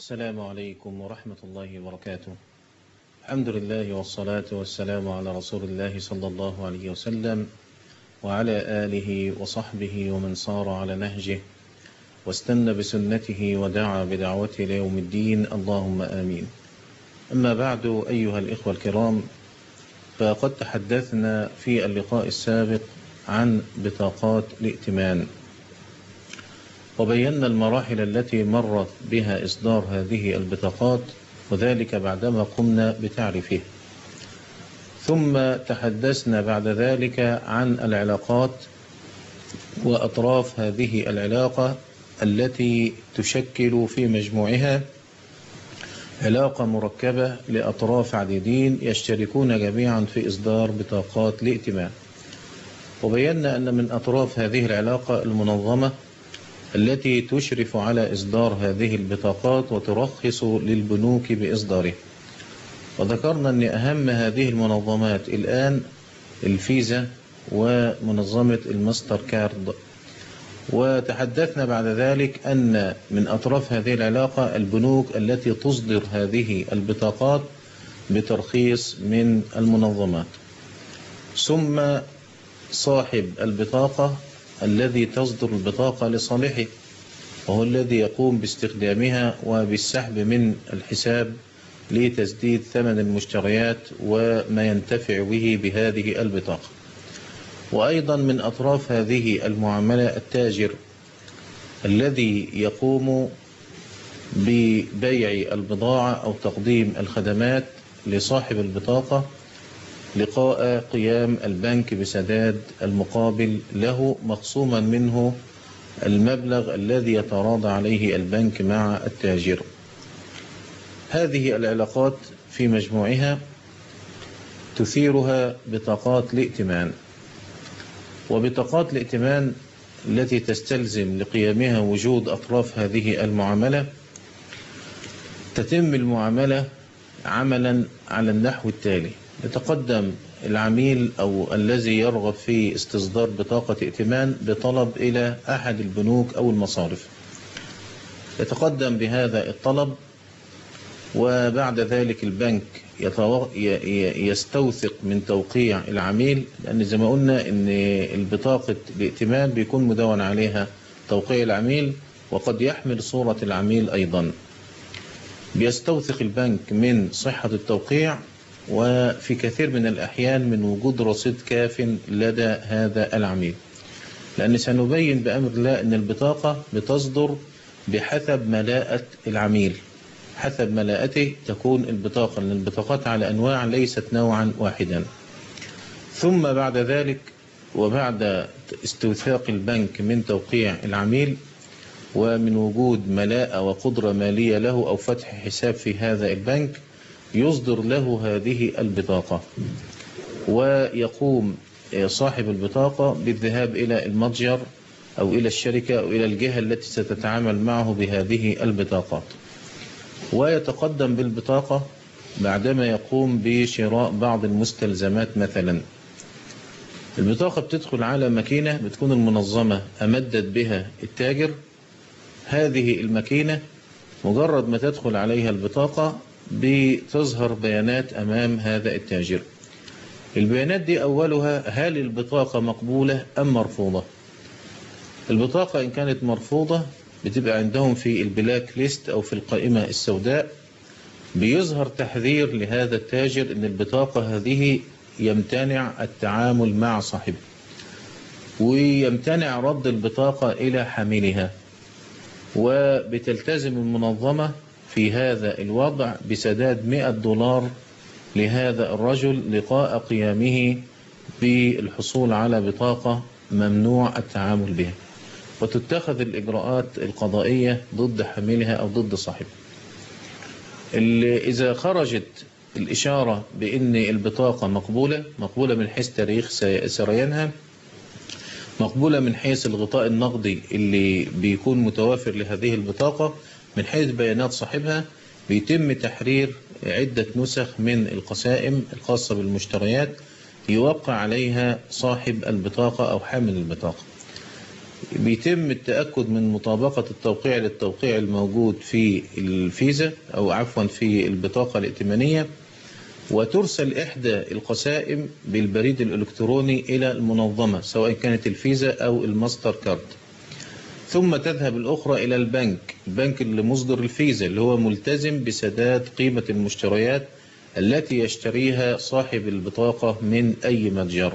السلام عليكم ورحمة الله وبركاته. الحمد لله والصلاة والسلام على رسول الله صلى الله عليه وسلم وعلى آله وصحبه ومن صار على نهجه واستنى بسنته ودعا بدعوته ليوم الدين، اللهم آمين. أما بعد، أيها الإخوة الكرام، فقد تحدثنا في اللقاء السابق عن بطاقات الائتمان، وبينا المراحل التي مرت بها إصدار هذه البطاقات، وذلك بعدما قمنا بتعريفها. ثم تحدثنا بعد ذلك عن العلاقات وأطراف هذه العلاقة التي تشكل في مجموعها علاقة مركبة لأطراف عديدين يشتركون جميعا في إصدار بطاقات الائتمان. وبينا أن من أطراف هذه العلاقة المنظمة التي تشرف على إصدار هذه البطاقات وترخص للبنوك بإصدارها. وذكرنا أن أهم هذه المنظمات الآن الفيزا ومنظمة الماستر كارد. وتحدثنا بعد ذلك أن من أطراف هذه العلاقة البنوك التي تصدر هذه البطاقات بترخيص من المنظمات، ثم صاحب البطاقة الذي تصدر البطاقة لصالحه، وهو الذي يقوم باستخدامها وبالسحب من الحساب لتسديد ثمن المشتريات وما ينتفع به بهذه البطاقة. وأيضا من أطراف هذه المعاملة التاجر الذي يقوم ببيع البضاعة أو تقديم الخدمات لصاحب البطاقة لقاء قيام البنك بسداد المقابل له، مخصوما منه المبلغ الذي يتراضى عليه البنك مع التاجر. هذه العلاقات في مجموعها تثيرها بطاقات الائتمان. وبطاقات الائتمان التي تستلزم لقيامها وجود أطراف هذه المعاملة، تتم المعاملة عملا على النحو التالي: يتقدم العميل أو الذي يرغب في استصدار بطاقة ائتمان بطلب إلى أحد البنوك أو المصارف، يتقدم بهذا الطلب، وبعد ذلك البنك يستوثق من توقيع العميل، لأن زي ما قلنا أن البطاقة الائتمان بيكون مدون عليها توقيع العميل وقد يحمل صورة العميل أيضا. بيستوثق البنك من صحة التوقيع، وفي كثير من الأحيان من وجود رصيد كاف لدى هذا العميل، لأن سنبين بأمر الله أن البطاقة بتصدر بحسب ملاءة العميل، حسب ملاءته تكون البطاقة، لأن البطاقات على أنواع ليست نوعا واحدا. ثم بعد ذلك وبعد استوثاق البنك من توقيع العميل ومن وجود ملاءة وقدرة مالية له أو فتح حساب في هذا البنك، يصدر له هذه البطاقة، ويقوم صاحب البطاقة بالذهاب إلى المتجر أو إلى الشركة أو إلى الجهة التي ستتعامل معه بهذه البطاقات، ويتقدم بالبطاقة بعدما يقوم بشراء بعض المستلزمات. مثلا البطاقة بتدخل على ماكينة بتكون المنظمة أمدت بها التاجر. هذه الماكينة مجرد ما تدخل عليها البطاقة بتظهر بيانات أمام هذا التاجر. البيانات دي أولها هل البطاقة مقبولة أم مرفوضة. البطاقة إن كانت مرفوضة بتبقى عندهم في البلاك ليست أو في القائمة السوداء، بيظهر تحذير لهذا التاجر أن البطاقة هذه يمتنع التعامل مع صاحبه، ويمتنع رد البطاقة إلى حاملها. وبتلتزم المنظمة في هذا الوضع بسداد $100 لهذا الرجل لقاء قيامه بالحصول على بطاقة ممنوع التعامل بها، وتتخذ الإجراءات القضائية ضد حاملها أو ضد صاحبها. إذا خرجت الإشارة بأن البطاقة مقبولة من حيث تاريخ سريانها، مقبولة من حيث الغطاء النقدي اللي بيكون متوافر لهذه البطاقة، من حيث بيانات صاحبها، بيتم تحرير عدة نسخ من القسائم الخاصة بالمشتريات يوقع عليها صاحب البطاقة أو حامل البطاقة. بيتم التأكد من مطابقة التوقيع للتوقيع الموجود في الفيزا أو عفوا في البطاقة الائتمانية، وترسل إحدى القسائم بالبريد الإلكتروني إلى المنظمة سواء كانت الفيزا أو الماستر كارد، ثم تذهب الأخرى إلى البنك اللي مصدر الفيزا اللي هو ملتزم بسداد قيمة المشتريات التي يشتريها صاحب البطاقة من أي متجر،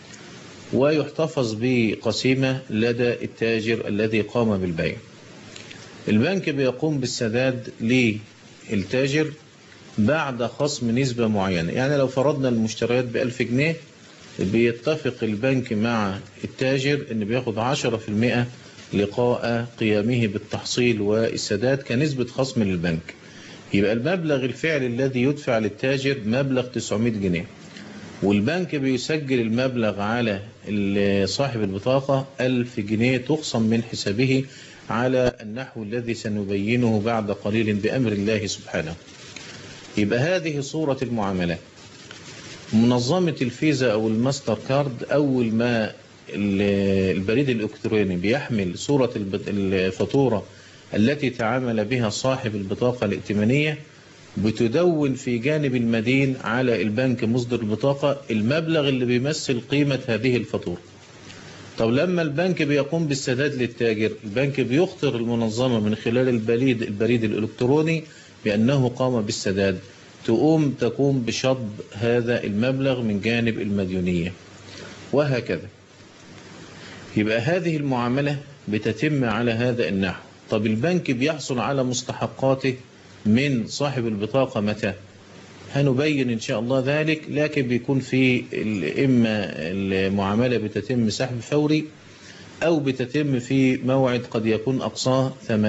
ويحتفظ بقسيمة لدى التاجر الذي قام بالبيع. البنك بيقوم بالسداد للتاجر بعد خصم نسبة معينة، يعني لو فرضنا المشتريات ب1000 جنيه بيتفق البنك مع التاجر ان بياخد 10% لقاء قيامه بالتحصيل والسداد كنسبة خصم للبنك. يبقى المبلغ الفعلي الذي يدفع للتاجر مبلغ 900 جنيه، والبنك بيسجل المبلغ على صاحب البطاقة 1000 جنيه تخصم من حسابه على النحو الذي سنبينه بعد قليل بأمر الله سبحانه. يبقى هذه صورة المعاملات. منظمة الفيزا أو الماستر كارد أول ما البريد الإلكتروني بيحمل صورة الفاتورة التي تعامل بها صاحب البطاقة الائتمانية، بتدون في جانب المدين على البنك مصدر البطاقة المبلغ اللي بيمثل قيمة هذه الفاتورة. طب لما البنك بيقوم بالسداد للتاجر، البنك بيخطر المنظمة من خلال البريد الإلكتروني بأنه قام بالسداد، تقوم بشطب هذا المبلغ من جانب المديونية، وهكذا. يبقى هذه المعاملة بتتم على هذا النحو. طب البنك بيحصل على مستحقاته من صاحب البطاقة متى؟ هنبين إن شاء الله ذلك، لكن بيكون في إما المعاملة بتتم سحب فوري أو بتتم في موعد قد يكون أقصاه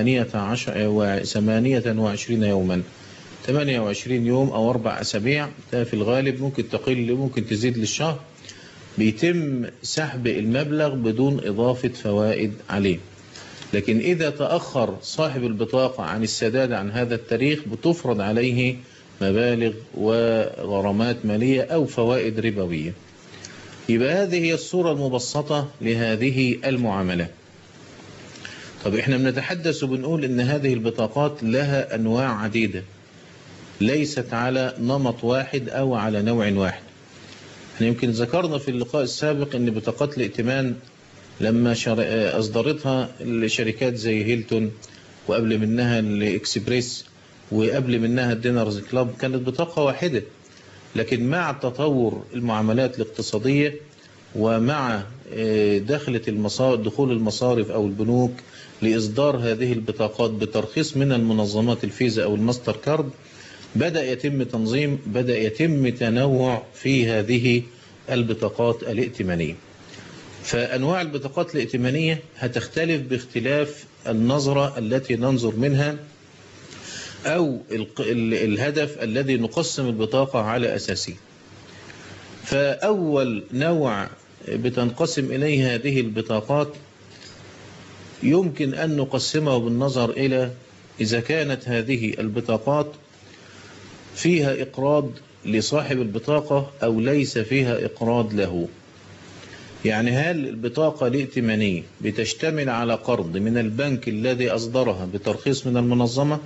28 يوما، 28 يوم أو 4 أسابيع، ده في الغالب ممكن تقل ممكن تزيد للشهر. بيتم سحب المبلغ بدون إضافة فوائد عليه، لكن إذا تأخر صاحب البطاقة عن السداد عن هذا التاريخ بتفرض عليه مبالغ وغرامات مالية أو فوائد ربوية. يبقى هذه هي الصورة المبسطة لهذه المعاملة. طب احنا بنتحدث وبنقول ان هذه البطاقات لها أنواع عديدة، ليست على نمط واحد أو على نوع واحد. احنا يمكن ذكرنا في اللقاء السابق ان بطاقات الائتمان لما أصدرتها الشركات زي هيلتون، وقبل منها الإكسبريس، وقبل منها الدينرز كلاب، كانت بطاقة واحدة. لكن مع تطور المعاملات الاقتصادية ومع دخول المصارف أو البنوك لإصدار هذه البطاقات بترخيص من المنظمات الفيزا أو الماستر كارد، بدأ يتم تنظيم، بدأ يتم تنوع في هذه البطاقات الائتمانية. فأنواع البطاقات الائتمانية هتختلف باختلاف النظرة التي ننظر منها أو الهدف الذي نقسم البطاقة على أساسه. فأول نوع بتنقسم إليه هذه البطاقات يمكن أن نقسمه بالنظر إلى إذا كانت هذه البطاقات فيها إقراض لصاحب البطاقة أو ليس فيها إقراض له. يعني هل البطاقة الائتمانية بتشتمل على قرض من البنك الذي أصدرها بترخيص من المنظمة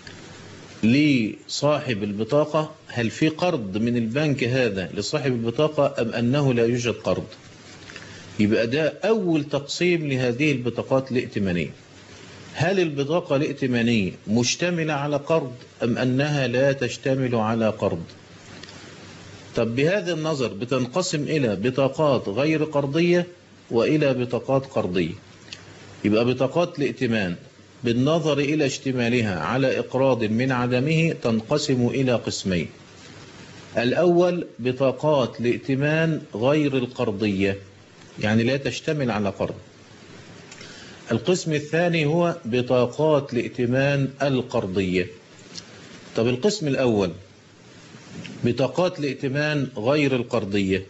لصاحب البطاقة؟ هل في قرض من البنك هذا لصاحب البطاقة أم أنه لا يوجد قرض؟ يبقى ده أول تقسيم لهذه البطاقات الائتمانية. هل البطاقة الائتمانية مشتملة على قرض أم أنها لا تشتمل على قرض؟ طب بهذا النظر بتنقسم إلى بطاقات غير قرضية وإلى بطاقات قرضية. يبقى بطاقات الائتمان بالنظر إلى اشتمالها على إقراض من عدمه تنقسم إلى قسمين. الأول بطاقات الائتمان غير القرضية، يعني لا تشتمل على قرض. القسم الثاني هو بطاقات الائتمان القرضية. طب القسم الأول بطاقات الائتمان غير القرضية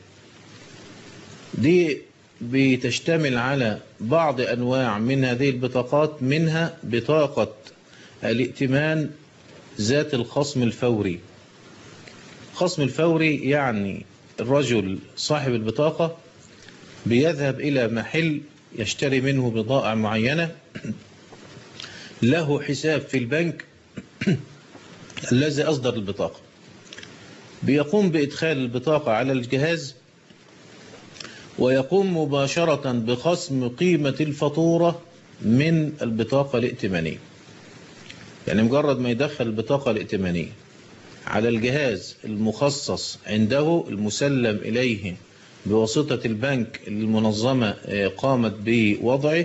دي بتشتمل على بعض أنواع من هذه البطاقات، منها بطاقة الائتمان ذات الخصم الفوري. الخصم الفوري يعني الرجل صاحب البطاقة بيذهب إلى محل يشتري منه بضائع معينة له حساب في البنك الذي أصدر البطاقة، بيقوم بإدخال البطاقة على الجهاز ويقوم مباشرة بخصم قيمة الفاتورة من البطاقة الائتمانية. يعني مجرد ما يدخل البطاقة الائتمانية على الجهاز المخصص عنده المسلم إليه بواسطة البنك المنظمة قامت بوضعه،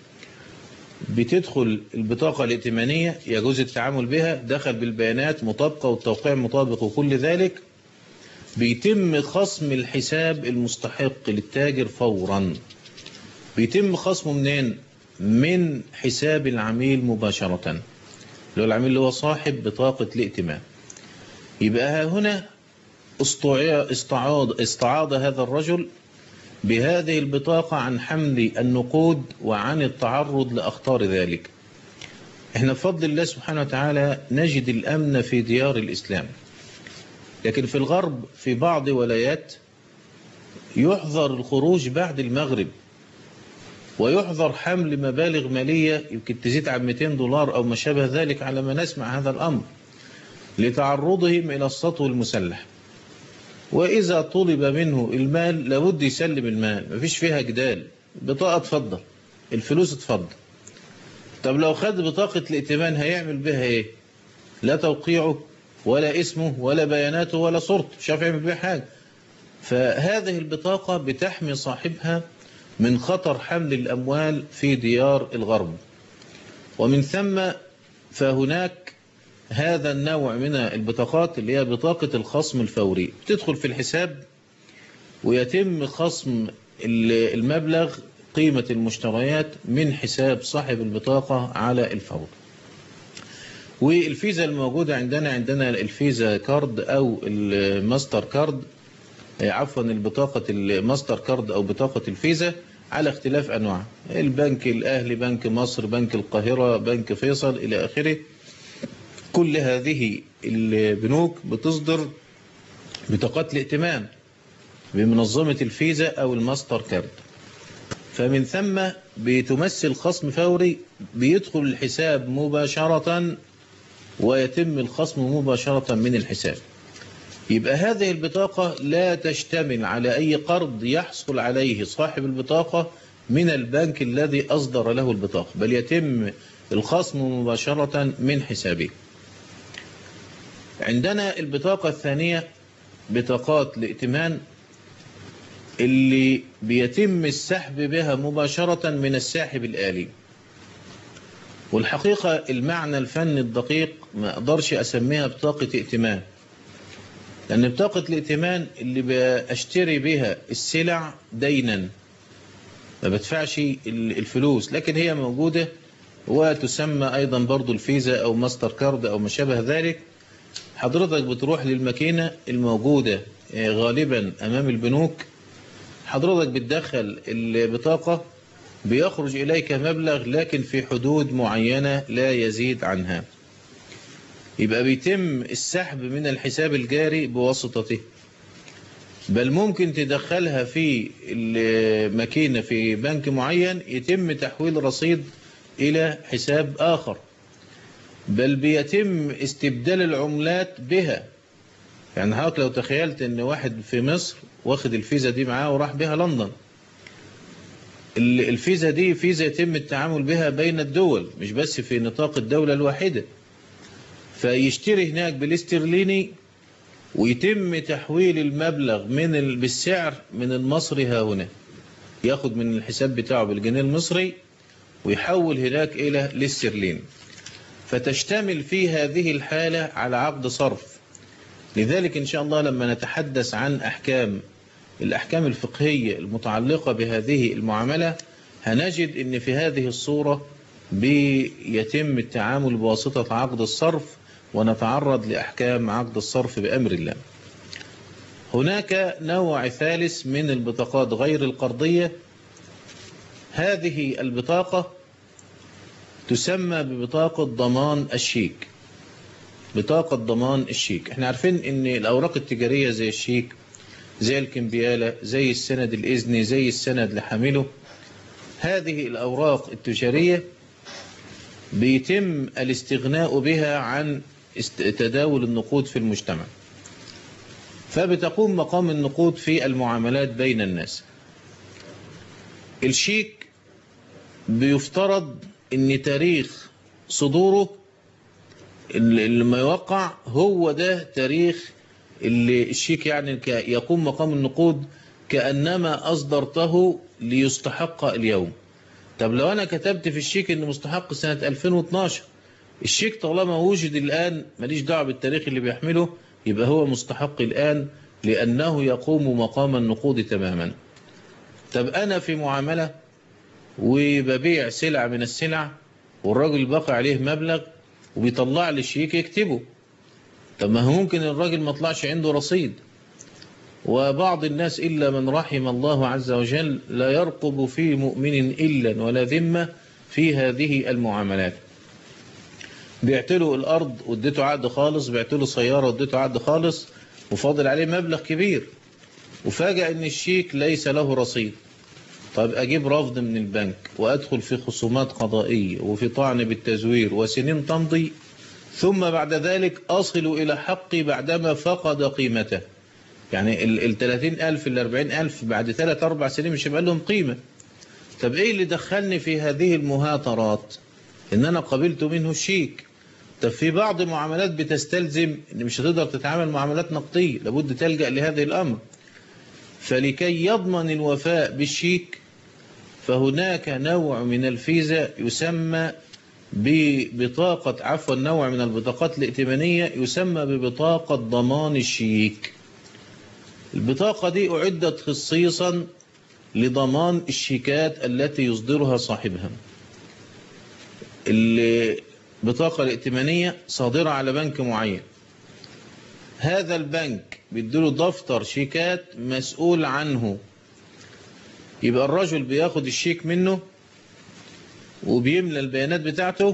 بتدخل البطاقة الائتمانية يجوز التعامل بها، دخل بالبيانات مطابقة والتوقيع مطابق وكل ذلك، بيتم خصم الحساب المستحق للتاجر فورا. بيتم خصمه منين؟ من حساب العميل مباشرة، اللي هو العميل اللي هو صاحب بطاقة الائتمان. يبقى هنا استعاض هذا الرجل بهذه البطاقة عن حمل النقود وعن التعرض لأخطار ذلك. احنا بفضل الله سبحانه وتعالى نجد الأمن في ديار الإسلام، لكن في الغرب في بعض ولايات يحظر الخروج بعد المغرب، ويحظر حمل مبالغ مالية يمكن تزيد عن 200 دولار أو ما شابه ذلك على ما نسمع هذا الأمر، لتعرضهم إلى السطو المسلح. وإذا طلب منه المال لابد يسلم المال، مفيش فيها جدال. بطاقة تفضل، الفلوس تفضل. طب لو خد بطاقة الائتمان هيعمل بها ايه؟ لا توقيعه ولا اسمه ولا بياناته ولا صورته، مش عارف يعمل بها حاجة. فهذه البطاقة بتحمي صاحبها من خطر حمل الأموال في ديار الغرب. ومن ثم فهناك هذا النوع من البطاقات اللي هي بطاقة الخصم الفوري، تدخل في الحساب ويتم خصم المبلغ قيمة المشتريات من حساب صاحب البطاقة على الفور. والفيزا الموجودة عندنا الفيزا كارد أو الماستر كارد، عفوا البطاقة الماستر كارد أو بطاقة الفيزا على اختلاف أنواع، البنك الأهلي، بنك مصر، بنك القاهرة، بنك فيصل إلى آخره. كل هذه البنوك بتصدر بطاقات الائتمان بمنظمة الفيزا أو الماستر كارد، فمن ثم بتمثل خصم فوري بيدخل الحساب مباشرة ويتم الخصم مباشرة من الحساب. يبقى هذه البطاقة لا تشتمل على أي قرض يحصل عليه صاحب البطاقة من البنك الذي أصدر له البطاقة، بل يتم الخصم مباشرة من حسابه. عندنا البطاقة الثانية بطاقات الائتمان اللي بيتم السحب بها مباشرة من الساحب الآلي. والحقيقة المعنى الفني الدقيق ما أقدرش أسميها بطاقة ائتمان، لأن بطاقة الائتمان اللي بأشتري بها السلع دينا، ما بدفعش الفلوس، لكن هي موجودة وتسمى أيضا برضو الفيزا أو ماستر كارد أو ما شابه ذلك. حضرتك بتروح للماكينة الموجودة غالبا أمام البنوك، حضرتك بتدخل البطاقة بيخرج إليك مبلغ لكن في حدود معينة لا يزيد عنها. يبقى بيتم السحب من الحساب الجاري بواسطته، بل ممكن تدخلها في الماكينة في بنك معين يتم تحويل رصيد إلى حساب آخر، بل بيتم استبدال العملات بها. يعني حضرتك لو تخيلت ان واحد في مصر واخد الفيزا دي معاه وراح بها لندن، الفيزا دي فيزا يتم التعامل بها بين الدول مش بس في نطاق الدولة الواحدة، فيشتري هناك بالاسترليني ويتم تحويل المبلغ بالسعر من المصري ها هنا، ياخد من الحساب بتاعه بالجنيه المصري ويحول هناك إلى الاسترليني، فتشتمل في هذه الحالة على عقد صرف. لذلك إن شاء الله لما نتحدث عن الأحكام الفقهية المتعلقة بهذه المعاملة هنجد أن في هذه الصورة بيتم التعامل بواسطة عقد الصرف، ونتعرض لأحكام عقد الصرف بأمر الله. هناك نوع ثالث من البطاقات غير القرضية، هذه البطاقة تسمى ببطاقة ضمان الشيك. بطاقة ضمان الشيك، احنا عارفين ان الأوراق التجارية زي الشيك، زي الكمبيالة، زي السند الإذني، زي السند لحامله، هذه الأوراق التجارية بيتم الاستغناء بها عن تداول النقود في المجتمع، فبتقوم مقام النقود في المعاملات بين الناس. الشيك بيفترض ان تاريخ صدوره اللي ما يوقع هو ده تاريخ اللي الشيك يعني يقوم مقام النقود كأنما أصدرته ليستحق اليوم. طب لو أنا كتبت في الشيك إنه مستحق سنة 2012، الشيك طالما وجد الآن ماليش دعوة بالتاريخ اللي بيحمله، يبقى هو مستحق الآن لأنه يقوم مقام النقود تماما. طب أنا في معاملة وببيع سلعة من السلع والراجل باقي عليه مبلغ وبيطلع لي الشيك يكتبه، طب ما هو ممكن الراجل ما طلعش عنده رصيد، وبعض الناس إلا من رحم الله عز وجل لا يرقب في مؤمن إلا ولا ذمة في هذه المعاملات. بيعتله الأرض واديته عقد خالص، بيعتله سيارة واديته عقد خالص وفاضل عليه مبلغ كبير، وفاجأ ان الشيك ليس له رصيد. طيب أجيب رفض من البنك وأدخل في خصومات قضائية وفي طعن بالتزوير وسنين تمضي، ثم بعد ذلك أصل إلى حقي بعدما فقد قيمته. يعني ال 30,000 ال 40,000 بعد 3-4 سنين مش هيبقى لهم قيمة. طب إيه اللي دخلني في هذه المهاترات؟ إن أنا قبلت منه الشيك. طب في بعض معاملات بتستلزم إن مش هتقدر تتعامل معاملات نقدية، لابد تلجأ لهذه الأمر. فلكي يضمن الوفاء بالشيك فهناك نوع من الفيزا يسمى ببطاقة نوع من البطاقات الائتمانية يسمى ببطاقة ضمان الشيك. البطاقة دي أعدت خصيصا لضمان الشيكات التي يصدرها صاحبها. البطاقة الائتمانية صادرة على بنك معين، هذا البنك بيديله دفتر شيكات مسؤول عنه، يبقى الرجل بياخد الشيك منه وبيملى البيانات بتاعته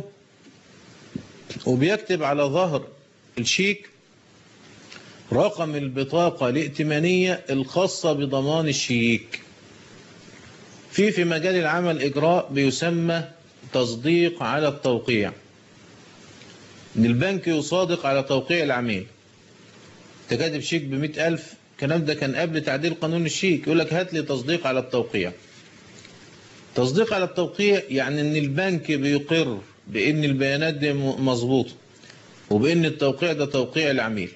وبيكتب على ظهر الشيك رقم البطاقة الائتمانية الخاصة بضمان الشيك. في مجال العمل إجراء بيسمى تصديق على التوقيع، إن البنك يصادق على توقيع العميل. تكاتب شيك ب100,000، الكلام ده كان قبل تعديل قانون الشيك، يقول لك هات لي تصديق على التوقيع. تصديق على التوقيع يعني ان البنك بيقر بان البيانات دي مظبوطه وبان التوقيع ده توقيع العميل.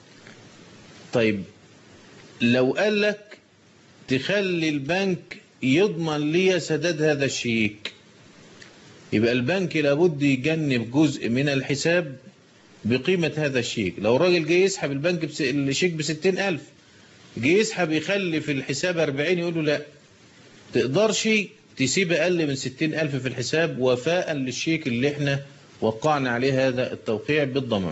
طيب لو قال لك تخلي البنك يضمن لي سداد هذا الشيك، يبقى البنك لابد يجنب جزء من الحساب بقيمة هذا الشيك. لو الراجل جاي يسحب البنك الشيك ب60,000، جاي يسحب يخلي في الحساب 40، يقول له لا تقدرش تسيب أقل من 60,000 في الحساب وفاء للشيك اللي احنا وقعنا عليه هذا التوقيع بالضمان.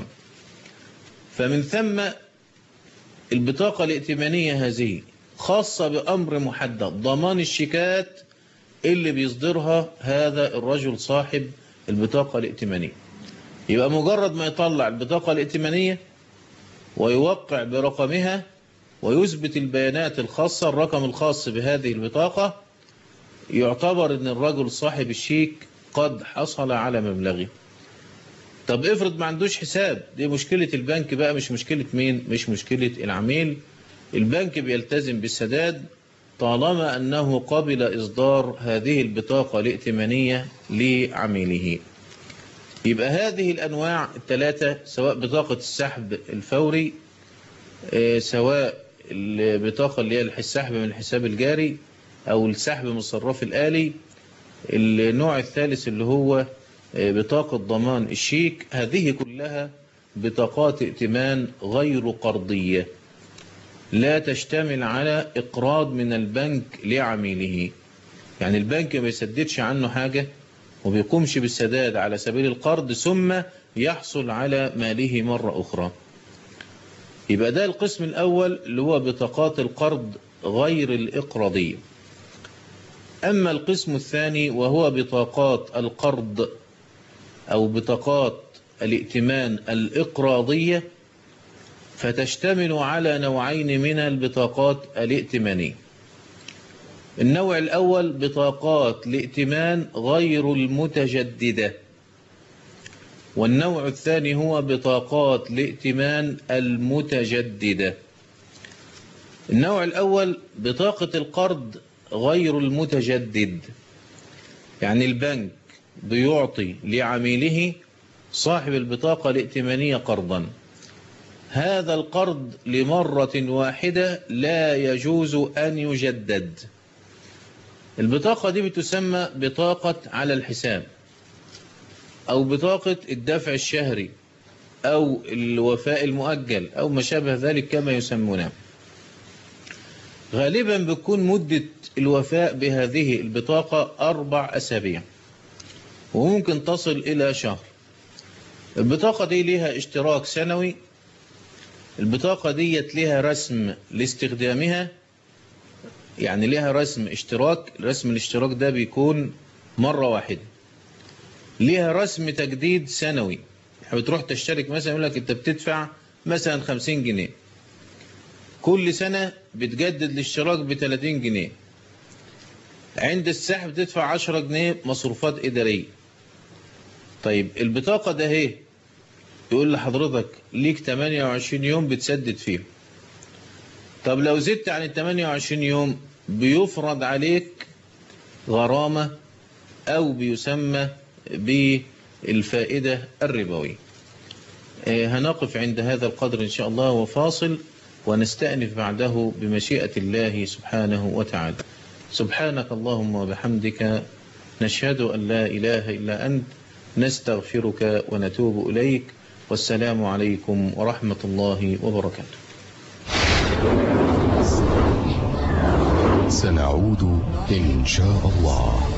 فمن ثم البطاقة الائتمانية هذه خاصة بأمر محدد، ضمان الشيكات اللي بيصدرها هذا الرجل صاحب البطاقة الائتمانية. يبقى مجرد ما يطلع البطاقة الائتمانية ويوقع برقمها ويثبت البيانات الخاصة، الرقم الخاص بهذه البطاقة، يعتبر ان الرجل صاحب الشيك قد حصل على مبلغه. طب افرض ما عندوش حساب، دي مشكلة البنك بقى، مش مشكلة مين؟ مش مشكلة العميل. البنك بيلتزم بالسداد طالما أنه قبل إصدار هذه البطاقة الائتمانية لعميله. يبقى هذه الأنواع الثلاثة، سواء بطاقة السحب الفوري، سواء البطاقة اللي هي السحب من الحساب الجاري، أو السحب من الصراف الآلي، النوع الثالث اللي هو بطاقة ضمان الشيك، هذه كلها بطاقات ائتمان غير قرضية، لا تشتمل على إقراض من البنك لعميله. يعني البنك ما يسددش عنه حاجة وبيقومش بالسداد على سبيل القرض ثم يحصل على ماله مرة أخرى. يبقى ده القسم الأول اللي هو بطاقات القرض غير الإقراضية. أما القسم الثاني وهو بطاقات القرض أو بطاقات الائتمان الإقراضية، فتشتمل على نوعين من البطاقات الائتمانية. النوع الأول بطاقات لائتمان غير المتجددة، والنوع الثاني هو بطاقات لائتمان المتجددة. النوع الأول بطاقة القرض غير المتجدد، يعني البنك بيعطي لعميله صاحب البطاقة الائتمانية قرضا، هذا القرض لمرة واحدة لا يجوز أن يجدد. البطاقة دي بتسمى بطاقة على الحساب، أو بطاقة الدفع الشهري، أو الوفاء المؤجل، أو ما شابه ذلك كما يسمونها. غالبا بتكون مدة الوفاء بهذه البطاقة 4 أسابيع، وممكن تصل إلى شهر. البطاقة دي لها اشتراك سنوي، البطاقة دي لها رسم لاستخدامها، يعني لها رسم اشتراك، رسم الاشتراك ده بيكون مرة واحدة. لها رسم تجديد سنوي، بتروح تشترك مثلا يقول لك انت بتدفع مثلا 50 جنيه، كل سنة بتجدد الاشتراك ب 30 جنيه، عند السحب تدفع 10 جنيه مصروفات إدارية. طيب البطاقة ده هي يقول لحضرتك ليك 28 يوم بتسدد فيهم. طب لو زدت عن ال 28 يوم بيفرض عليك غرامة، أو بيسمى بالفائدة الربوية. هنقف عند هذا القدر إن شاء الله وفاصل، ونستأنف بعده بمشيئة الله سبحانه وتعالى. سبحانك اللهم وبحمدك، نشهد أن لا إله إلا أنت، نستغفرك ونتوب إليك، والسلام عليكم ورحمة الله وبركاته. سنعود إن شاء الله.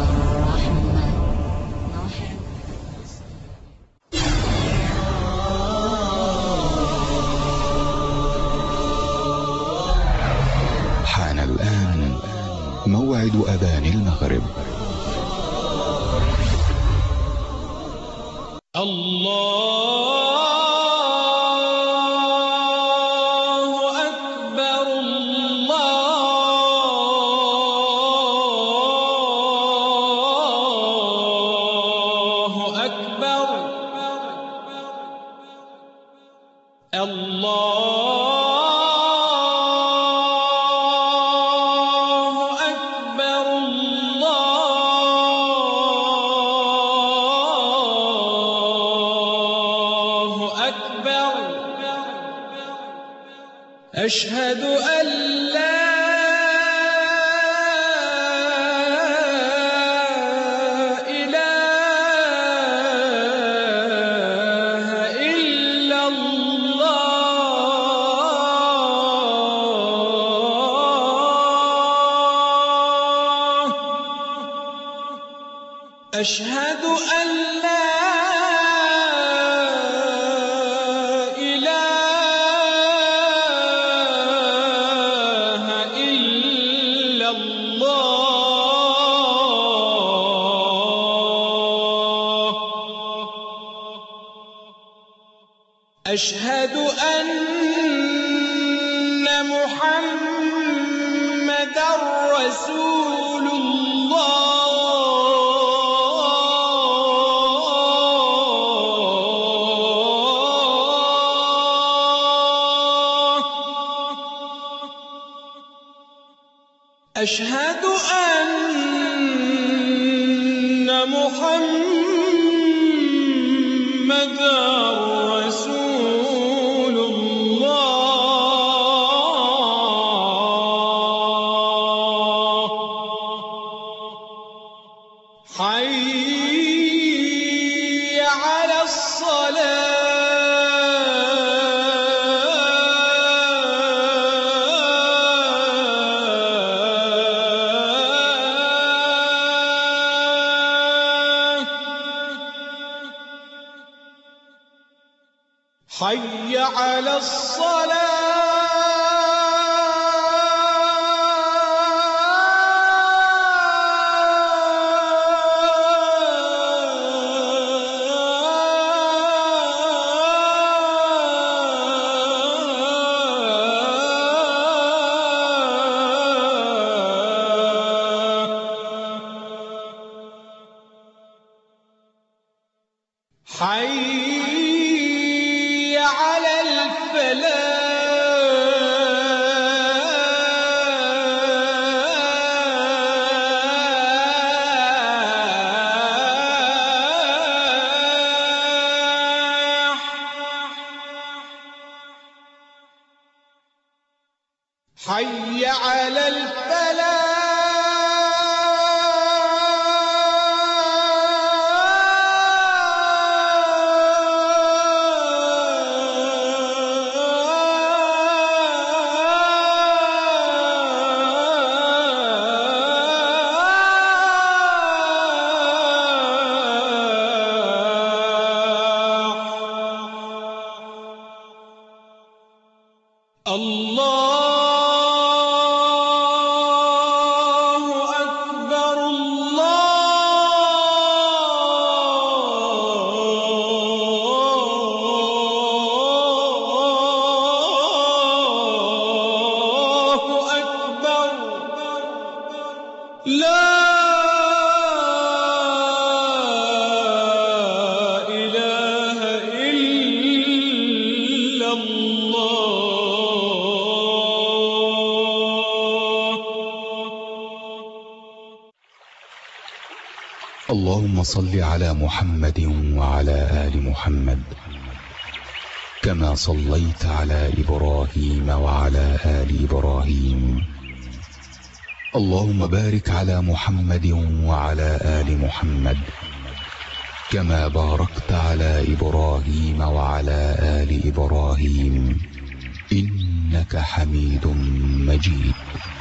حان الآن موعد أذان المغرب. الله أكبر الله أكبر الله أكبر الله أكبر. أشهد أن لا إله إلا الله. أشهد أن لا إله إلا الله. أشهد أن محمدًا رسول الله. أشهد أن محمدًا رسول الله. حي على الصلاة. حي على الصلاة. حي على الفلاح حي على الله أكبر الله أكبر لا إله إلا الله. اللهم صل على محمد وعلى آل محمد كما صليت على إبراهيم وعلى آل إبراهيم. اللهم بارك على محمد وعلى آل محمد كما باركت على إبراهيم وعلى آل إبراهيم إنك حميد مجيد.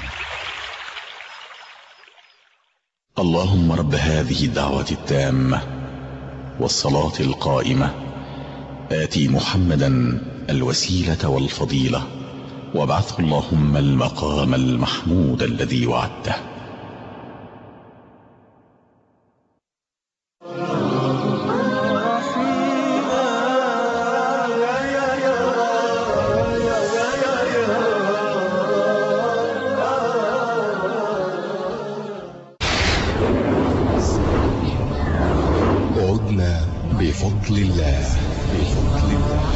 اللهم رب هذه الدعوة التامة والصلاة القائمة آتي محمدا الوسيلة والفضيلة وابعثه اللهم المقام المحمود الذي وعدته. عدنا بفضل الله. بفضل الله.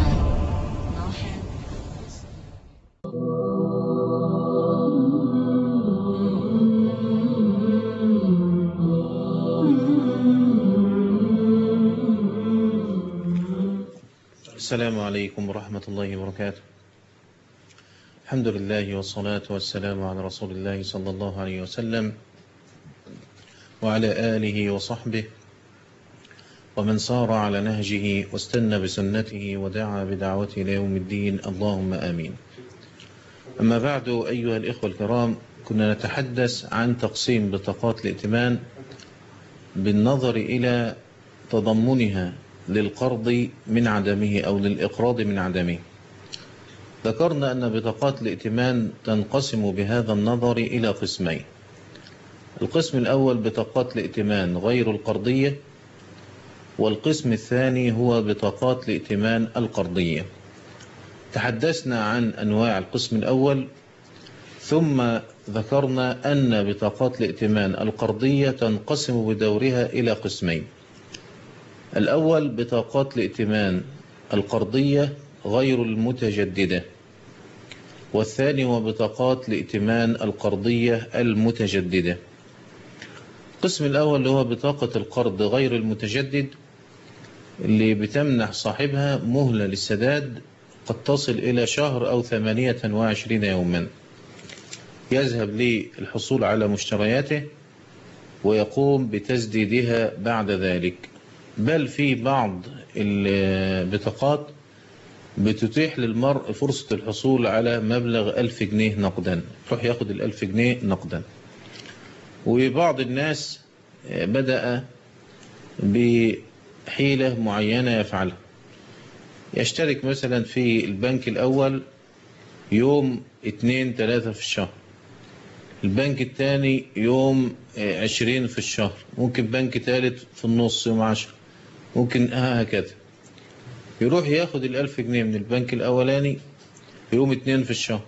السلام عليكم ورحمة الله وبركاته. الحمد لله والصلاة والسلام على رسول الله صلى الله عليه وسلم وعلى آله وصحبه ومن صار على نهجه واستنى بسنته ودعا بدعوته إلى يوم الدين، اللهم آمين. أما بعد، أيها الإخوة الكرام، كنا نتحدث عن تقسيم بطاقات الائتمان بالنظر إلى تضمنها للقرض من عدمه أو للإقراض من عدمه. ذكرنا أن بطاقات الائتمان تنقسم بهذا النظر إلى قسمين. القسم الأول بطاقات الائتمان غير القرضية، والقسم الثاني هو بطاقات الائتمان القرضية. تحدثنا عن أنواع القسم الأول، ثم ذكرنا أن بطاقات الائتمان القرضية تنقسم بدورها إلى قسمين. الأول بطاقات الائتمان القرضية غير المتجددة، والثاني هو بطاقات الائتمان القرضية المتجددة. القسم الأول اللي هو بطاقة القرض غير المتجدد، اللي بتمنح صاحبها مهلة للسداد قد تصل إلى شهر أو 28 يوما. يذهب للحصول على مشترياته ويقوم بتسديدها بعد ذلك. بل في بعض البطاقات بتتيح للمرء فرصة الحصول على مبلغ 1000 جنيه نقدا، يروح ياخد 1000 جنيه نقدا. وبعض الناس بدأ بحيلة معينة يفعلها، يشترك مثلا في البنك الأول يوم 2-3 في الشهر، البنك الثاني يوم 20 في الشهر، ممكن بنك ثالث في النص يوم 10، ممكن هكذا. يروح ياخد 1000 جنيه من البنك الأولاني يوم 2 في الشهر،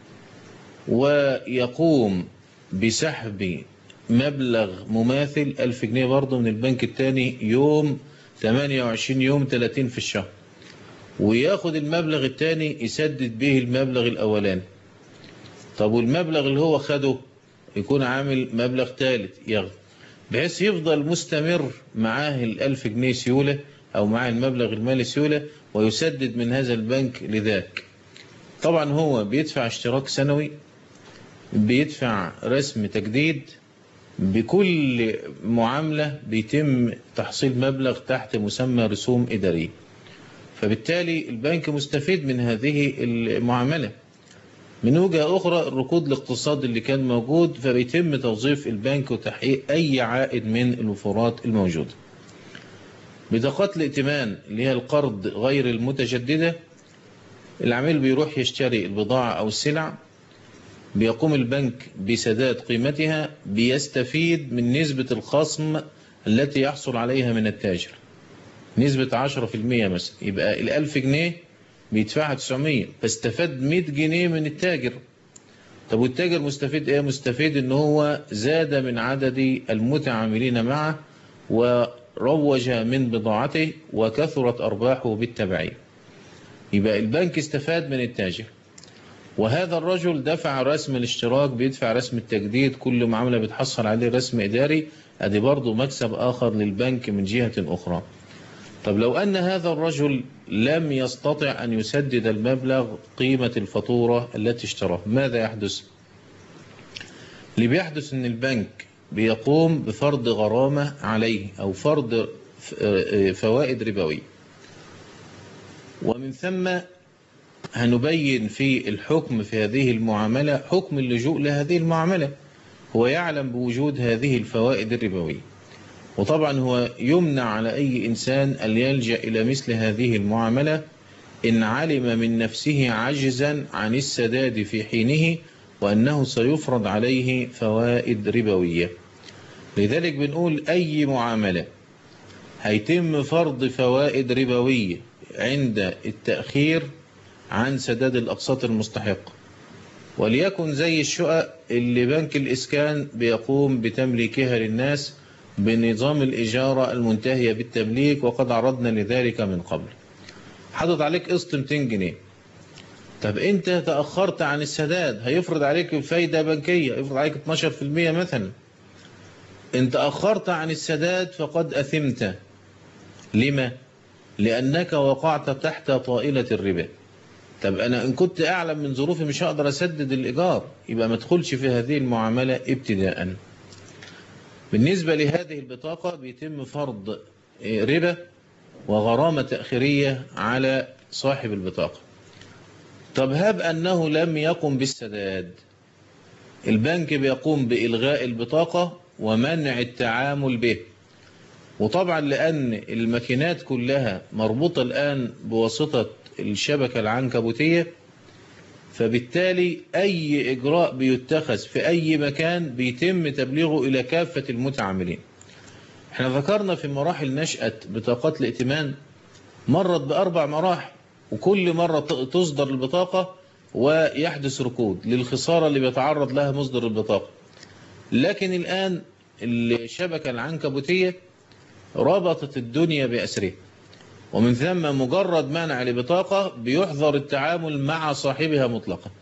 ويقوم بسحب مبلغ مماثل 1000 جنيه برضه من البنك الثاني يوم 28 يوم 30 في الشهر، وياخد المبلغ الثاني يسدد به المبلغ الأولاني. طب والمبلغ اللي هو خده يكون عامل مبلغ ثالث ياخده، بحيث يفضل مستمر معاه 1000 جنيه سيولة أو معاه المبلغ المالي سيولة، ويسدد من هذا البنك لذاك. طبعا هو بيدفع اشتراك سنوي، بيدفع رسم تجديد، بكل معاملة بيتم تحصيل مبلغ تحت مسمى رسوم إدارية. فبالتالي البنك مستفيد من هذه المعاملة. من وجهة أخرى الركود الاقتصادي اللي كان موجود، فبيتم توظيف البنك وتحقيق أي عائد من الوفرات الموجودة. بطاقات الائتمان اللي هي القرض غير المتجددة، العميل بيروح يشتري البضاعة أو السلع، بيقوم البنك بسداد قيمتها، بيستفيد من نسبة الخصم التي يحصل عليها من التاجر، نسبة 10% مثلا، يبقى 1000 جنيه بيدفعها 900، فاستفاد 100 جنيه من التاجر. طب والتاجر مستفيد ايه؟ مستفيد ان هو زاد من عدد المتعاملين معه وروج من بضاعته وكثرت أرباحه بالتبعية. يبقى البنك استفاد من التاجر، وهذا الرجل دفع رسم الاشتراك، بيدفع رسم التجديد، كل معاملة بتحصل عليه رسم إداري، ادي برضه مكسب آخر للبنك من جهة أخرى. طب لو أن هذا الرجل لم يستطع أن يسدد المبلغ قيمة الفاتورة التي اشتراها، ماذا يحدث؟ اللي بيحدث أن البنك بيقوم بفرض غرامة عليه أو فرض فوائد ربوية، ومن ثم هنبين في الحكم في هذه المعاملة حكم اللجوء لهذه المعاملة. هو يعلم بوجود هذه الفوائد الربوية، وطبعا هو يمنع على أي إنسان أن يلجأ إلى مثل هذه المعاملة إن علم من نفسه عجزا عن السداد في حينه وأنه سيفرض عليه فوائد ربوية. لذلك بنقول أي معاملة هيتم فرض فوائد ربوية عند التأخير عن سداد الأقساط المستحقة، وليكن زي الشقق اللي بنك الإسكان بيقوم بتمليكها للناس بنظام الإجارة المنتهية بالتمليك، وقد عرضنا لذلك من قبل. حدد عليك قسط 200 جنيه، طب أنت تأخرت عن السداد، هيفرض عليك فايدة بنكية، يفرض عليك 12% مثلا. أنت أخرت عن السداد فقد أثمت. لما؟ لأنك وقعت تحت طائلة الربا. طب أنا إن كنت أعلم من ظروفي مش هقدر أسدد الإيجار، يبقى ما تدخلش في هذه المعاملة ابتداءً. بالنسبة لهذه البطاقة بيتم فرض ربا وغرامة تأخيرية على صاحب البطاقة. طب هب أنه لم يقم بالسداد، البنك بيقوم بإلغاء البطاقة ومنع التعامل به. وطبعا لأن الماكينات كلها مربوطة الآن بواسطة الشبكة العنكبوتية، فبالتالي أي إجراء بيتخذ في أي مكان بيتم تبليغه إلى كافة المتعاملين. احنا ذكرنا في مراحل نشأة بطاقات الائتمان مرت ب4 مراحل، وكل مرة تصدر البطاقة ويحدث ركود للخسارة اللي بيتعرض لها مصدر البطاقة. لكن الآن الشبكة العنكبوتية ربطت الدنيا بأسرها، ومن ثم مجرد منع لبطاقة بيحظر التعامل مع صاحبها مطلقا.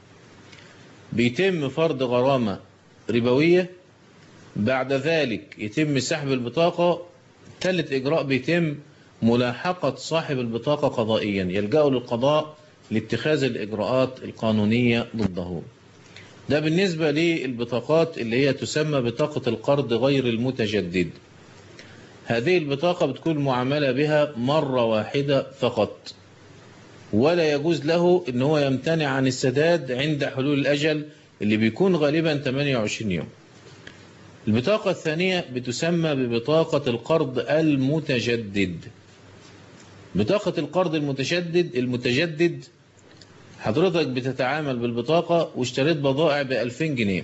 بيتم فرض غرامة ربوية، بعد ذلك يتم سحب البطاقة. ثالث إجراء بيتم ملاحقة صاحب البطاقة قضائيا، يلجأوا للقضاء لاتخاذ الإجراءات القانونية ضده. ده بالنسبة للبطاقات اللي هي تسمى بطاقة القرض غير المتجدد. هذه البطاقة بتكون معاملة بها مرة واحدة فقط، ولا يجوز له ان هو يمتنع عن السداد عند حلول الأجل اللي بيكون غالبا 28 يوم. البطاقة الثانية بتسمى ببطاقة القرض المتجدد. بطاقة القرض المتجدد حضرتك بتتعامل بالبطاقة واشتريت بضائع ب2000 جنيه،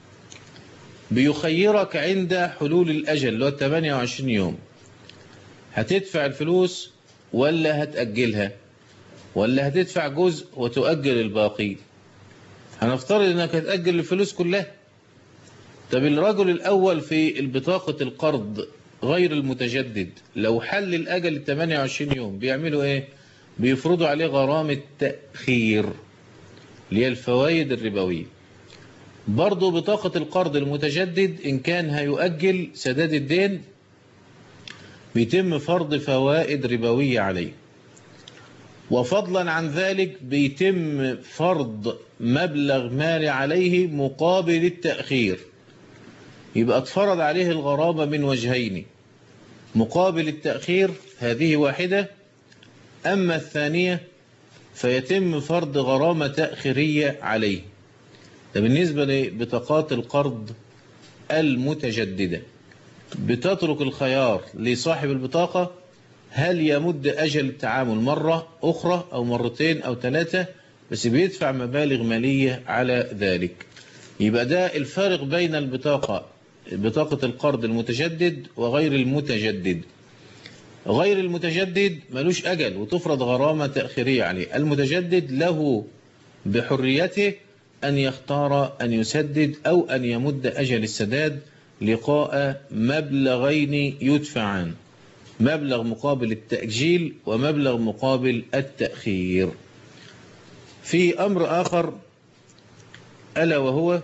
بيخيرك عند حلول الأجل اللي هو 28 يوم، هتدفع الفلوس ولا هتأجلها، ولا هتدفع جزء وتؤجل الباقي. هنفترض انك هتأجل الفلوس كلها. طب الرجل الأول في البطاقة القرض غير المتجدد لو حل الأجل 28 يوم بيعملوا إيه؟ بيفرضوا عليه غرامة تأخير اللي هي الفوائد الربوية. برضو بطاقة القرض المتجدد إن كان هيؤجل سداد الدين بيتم فرض فوائد ربوية عليه. وفضلا عن ذلك بيتم فرض مبلغ مالي عليه مقابل التأخير. يبقى اتفرض عليه الغرامة من وجهين، مقابل التأخير هذه واحدة، أما الثانية فيتم فرض غرامة تأخيرية عليه. ده بالنسبة لبطاقات القرض المتجددة. بتترك الخيار لصاحب البطاقة هل يمد أجل التعامل مرة أخرى أو مرتين أو ثلاثة، بس بيدفع مبالغ مالية على ذلك. يبقى ده الفارق بين بطاقة القرض المتجدد وغير المتجدد. غير المتجدد ملوش أجل وتفرض غرامة تأخيرية عليه. المتجدد له بحريته أن يختار أن يسدد أو أن يمد أجل السداد لقاء مبلغين يدفعان، مبلغ مقابل التأجيل ومبلغ مقابل التأخير. في أمر آخر ألا وهو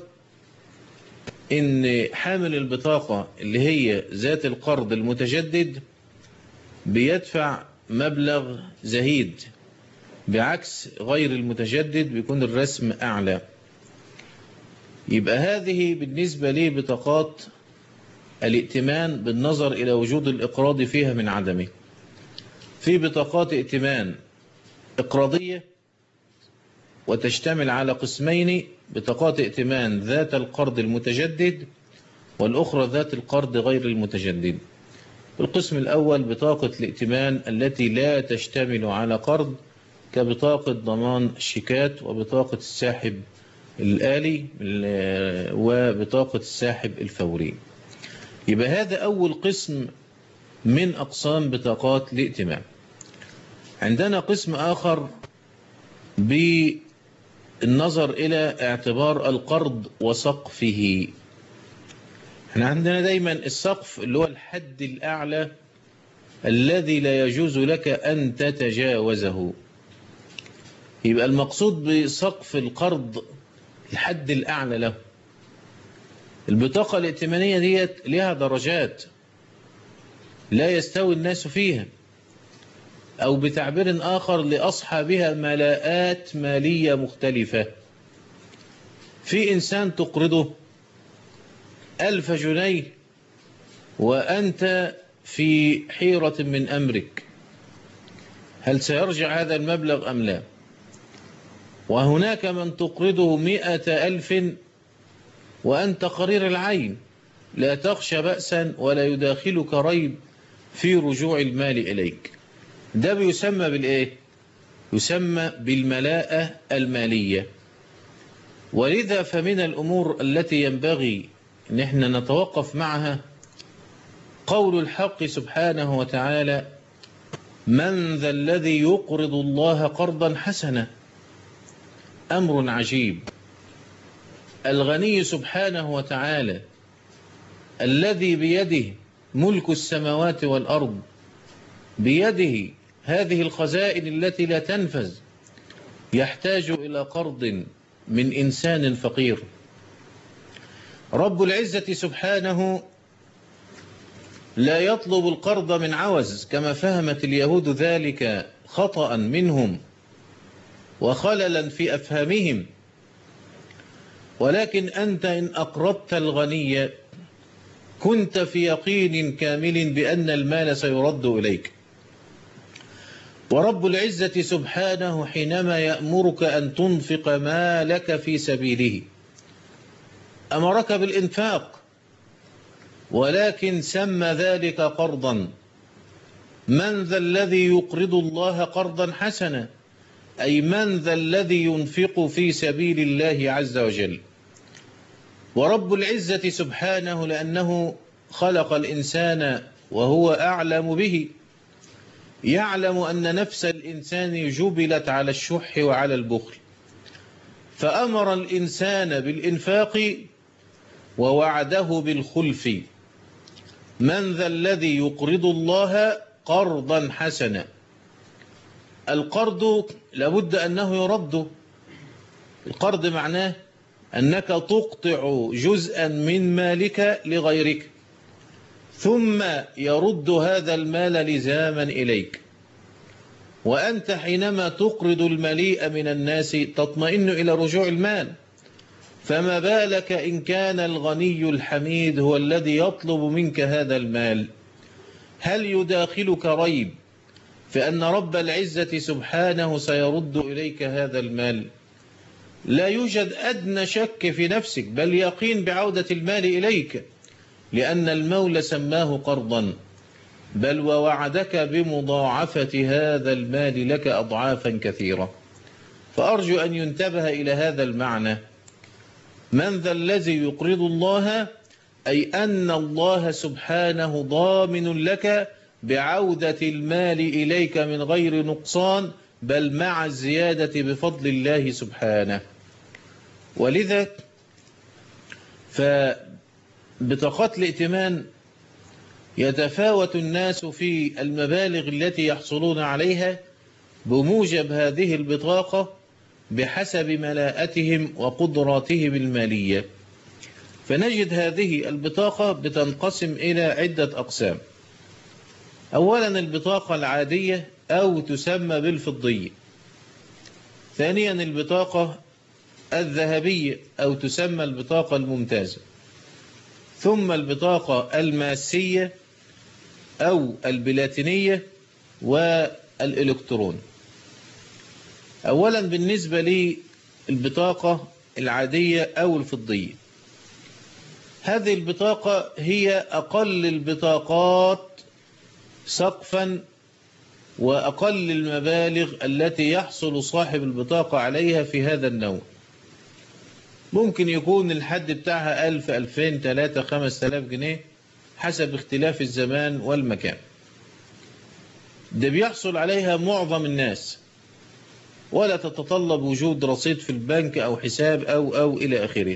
إن حامل البطاقة اللي هي ذات القرض المتجدد بيدفع مبلغ زهيد، بعكس غير المتجدد بيكون الرسم أعلى. يبقى هذه بالنسبة لي بطاقات الائتمان بالنظر إلى وجود الإقراض فيها من عدمه. في بطاقات ائتمان إقراضية وتشتمل على قسمين: بطاقات ائتمان ذات القرض المتجدد والأخرى ذات القرض غير المتجدد. القسم الأول بطاقة الائتمان التي لا تشتمل على قرض كبطاقة ضمان الشيكات وبطاقة الساحب الآلي وبطاقة الساحب الفوري. يبقى هذا أول قسم من أقسام بطاقات الائتمان. عندنا قسم آخر بالنظر إلى اعتبار القرض وسقفه. احنا عندنا دايما السقف اللي هو الحد الأعلى الذي لا يجوز لك أن تتجاوزه. يبقى المقصود بسقف القرض الحد الأعلى له. البطاقة الائتمانية ديت لها درجات لا يستوي الناس فيها، أو بتعبير آخر لأصحابها ملاءات مالية مختلفة. في إنسان تقرضه 1000 جنيه وأنت في حيرة من أمرك، هل سيرجع هذا المبلغ أم لا؟ وهناك من تقرضه 100,000 وأنت قرير العين، لا تخشى بأسا ولا يداخلك ريب في رجوع المال إليك. ده بيسمى بالإيه؟ يسمى بالملاءة المالية. ولذا فمن الأمور التي ينبغي أن احنا نتوقف معها قول الحق سبحانه وتعالى: من ذا الذي يقرض الله قرضا حسنا. أمر عجيب. الغني سبحانه وتعالى الذي بيده ملك السماوات والأرض، بيده هذه الخزائن التي لا تنفذ، يحتاج إلى قرض من إنسان فقير. رب العزة سبحانه لا يطلب القرض من عوز كما فهمت اليهود ذلك خطأ منهم وخللا في أفهامهم، ولكن أنت إن أقرضت الغني كنت في يقين كامل بأن المال سيرد إليك. ورب العزة سبحانه حينما يأمرك أن تنفق مالك في سبيله أمرك بالإنفاق، ولكن سمى ذلك قرضا. من ذا الذي يقرض الله قرضا حسنا، أي من ذا الذي ينفق في سبيل الله عز وجل. ورب العزة سبحانه لأنه خلق الإنسان وهو أعلم به، يعلم أن نفس الإنسان جبلت على الشح وعلى البخل، فأمر الإنسان بالإنفاق ووعده بالخلف. من ذا الذي يقرض الله قرضا حسنا. القرض لابد أنه يرد. القرض معناه أنك تقطع جزءا من مالك لغيرك ثم يرد هذا المال لزاما إليك، وأنت حينما تقرض المليء من الناس تطمئن إلى رجوع المال، فما بالك إن كان الغني الحميد هو الذي يطلب منك هذا المال؟ هل يداخلك ريب في أن رب العزة سبحانه سيرد إليك هذا المال؟ لا يوجد أدنى شك في نفسك، بل يقين بعودة المال إليك، لأن المولى سماه قرضا، بل ووعدك بمضاعفة هذا المال لك أضعافا كثيرة. فأرجو أن ينتبه إلى هذا المعنى. من ذا الذي يقرض الله، أي أن الله سبحانه ضامن لك بعودة المال إليك من غير نقصان، بل مع الزيادة بفضل الله سبحانه. ولذا فبطاقات الائتمان يتفاوت الناس في المبالغ التي يحصلون عليها بموجب هذه البطاقة بحسب ملاءتهم وقدراتهم المالية. فنجد هذه البطاقة بتنقسم إلى عدة أقسام. أولا البطاقة العادية أو تسمى بالفضية. ثانيا البطاقة الذهبية أو تسمى البطاقة الممتازة. ثم البطاقة الماسية أو البلاتينية والإلكترون. أولا بالنسبة للبطاقة العادية أو الفضية، هذه البطاقة هي أقل البطاقات سقفا وأقل المبالغ التي يحصل صاحب البطاقة عليها في هذا النوع. ممكن يكون الحد بتاعها 1000 2000 3 5000 جنيه حسب اختلاف الزمان والمكان. ده بيحصل عليها معظم الناس، ولا تتطلب وجود رصيد في البنك أو حساب أو إلى آخره.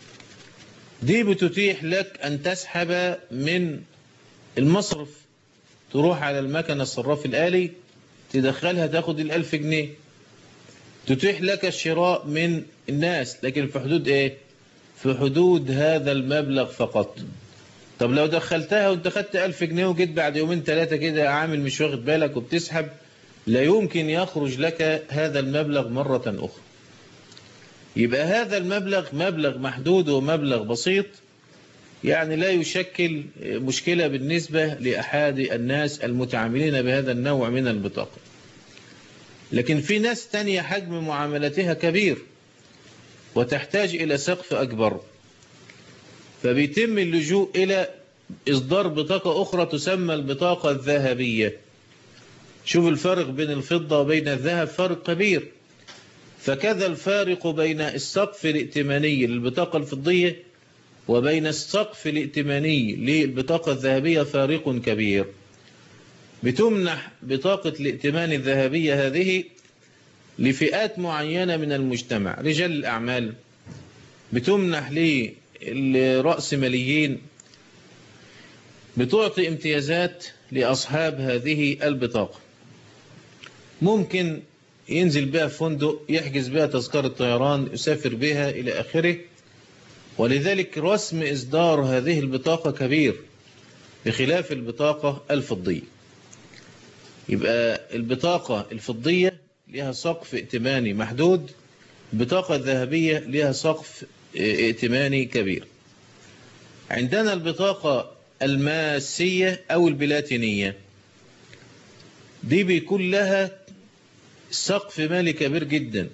دي بتتيح لك أن تسحب من المصرف، تروح على المكنة الصراف الآلي تدخلها تاخد 1000 جنيه. تتيح لك الشراء من الناس، لكن في حدود إيه؟ في حدود هذا المبلغ فقط. طب لو دخلتها وانت خدت 1000 جنيه وجيت بعد يومين ثلاثة كده عامل مش واخد بالك وبتسحب، لا يمكن يخرج لك هذا المبلغ مرة أخرى. يبقى هذا المبلغ مبلغ محدود ومبلغ بسيط، يعني لا يشكل مشكلة بالنسبة لأحد الناس المتعاملين بهذا النوع من البطاقة. لكن في ناس تانية حجم معاملتها كبير وتحتاج إلى سقف أكبر، فبيتم اللجوء إلى إصدار بطاقة أخرى تسمى البطاقة الذهبية. شوف الفرق بين الفضة وبين الذهب فرق كبير، فكذا الفارق بين السقف الائتماني للبطاقة الفضية وبين السقف الائتماني للبطاقة الذهبية فارق كبير. بتمنح بطاقة الائتمان الذهبية هذه لفئات معينة من المجتمع، رجال الأعمال، بتمنح للرأسماليين، بتعطي امتيازات لأصحاب هذه البطاقة. ممكن ينزل بها في فندق، يحجز بها تذكرة طيران، يسافر بها إلى آخره. ولذلك رسم إصدار هذه البطاقة كبير بخلاف البطاقة الفضية. يبقى البطاقة الفضية لها سقف ائتماني محدود، البطاقة الذهبية لها سقف ائتماني كبير. عندنا البطاقة الماسية أو البلاتينية، دي بيكون لها سقف مالي كبير جدا،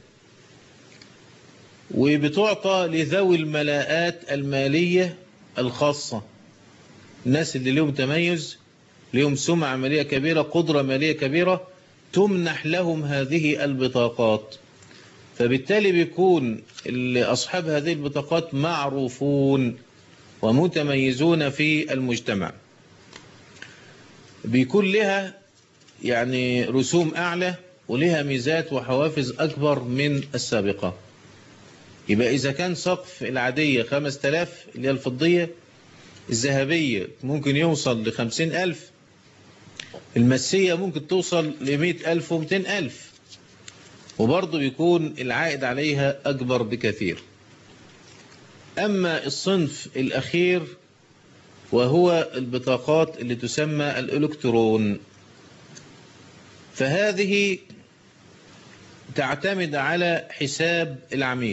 وبتعطى لذوي الملاءات المالية الخاصة، الناس اللي لهم تميز، لهم سمعة مالية كبيرة، قدرة مالية كبيرة، تمنح لهم هذه البطاقات. فبالتالي بيكون أصحاب هذه البطاقات معروفون ومتميزون في المجتمع، بيكون لها يعني رسوم أعلى ولها ميزات وحوافز أكبر من السابقة. يبقى إذا كان سقف العادية 5000 اللي هي الفضية، الذهبية ممكن يوصل ل50,000، المسية ممكن توصل ل100,000 و200,000، وبرضه بيكون العائد عليها أكبر بكثير. أما الصنف الأخير وهو البطاقات اللي تسمى الإلكترون، فهذه تعتمد على حساب العميل،